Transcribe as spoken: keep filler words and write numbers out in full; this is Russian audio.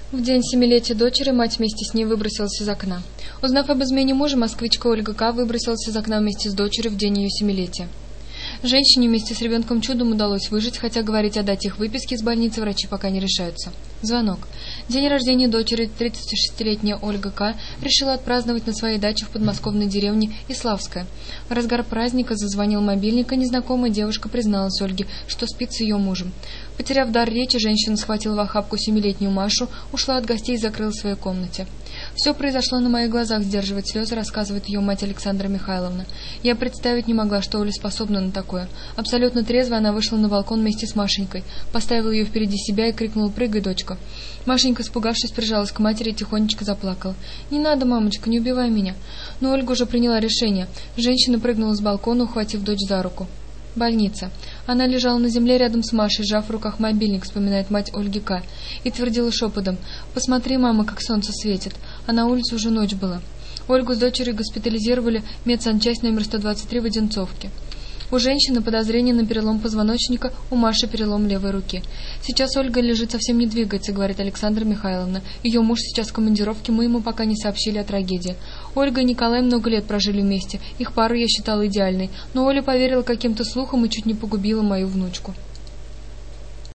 В день семилетия дочери мать вместе с ней выбросилась из окна. Узнав об измене мужа, москвичка Ольга К. выбросилась из окна вместе с дочерью в день ее семилетия. Женщине вместе с ребенком чудом удалось выжить, хотя говорить о дате их выписки из больницы врачи пока не решаются. Звонок. День рождения дочери, тридцатишестилетняя Ольга К. решила отпраздновать на своей даче в подмосковной деревне Иславская. В разгар праздника зазвонил мобильник, и незнакомая девушка призналась Ольге, что спит с ее мужем. Потеряв дар речи, женщина схватила в охапку семилетнюю Машу, ушла от гостей и закрылась в своей комнате. «Все произошло на моих глазах», — сдерживает слезы, рассказывает ее мать Александра Михайловна. «Я представить не могла, что Оля способна на такое. Абсолютно трезвая она вышла на балкон вместе с Машенькой, поставила ее впереди себя и крикнула: «Прыгай, дочка!». Машенька, испугавшись, прижалась к матери и тихонечко заплакала. «Не надо, мамочка, не убивай меня!». Но Ольга уже приняла решение. Женщина прыгнула с балкона, ухватив дочь за руку. Больница. Она лежала на земле рядом с Машей, сжав в руках мобильник, вспоминает мать Ольги К. и твердила шепотом: «Посмотри, мама, как солнце светит». А на улице уже ночь была. Ольгу с дочерью госпитализировали в медсанчасть номер сто двадцать три в Одинцовке. У женщины подозрение на перелом позвоночника, у Маши перелом левой руки. «Сейчас Ольга лежит, совсем не двигается», — говорит Александра Михайловна. «Ее муж сейчас в командировке, мы ему пока не сообщили о трагедии. Ольга и Николай много лет прожили вместе, их пару я считала идеальной, но Оля поверила каким-то слухам и чуть не погубила мою внучку».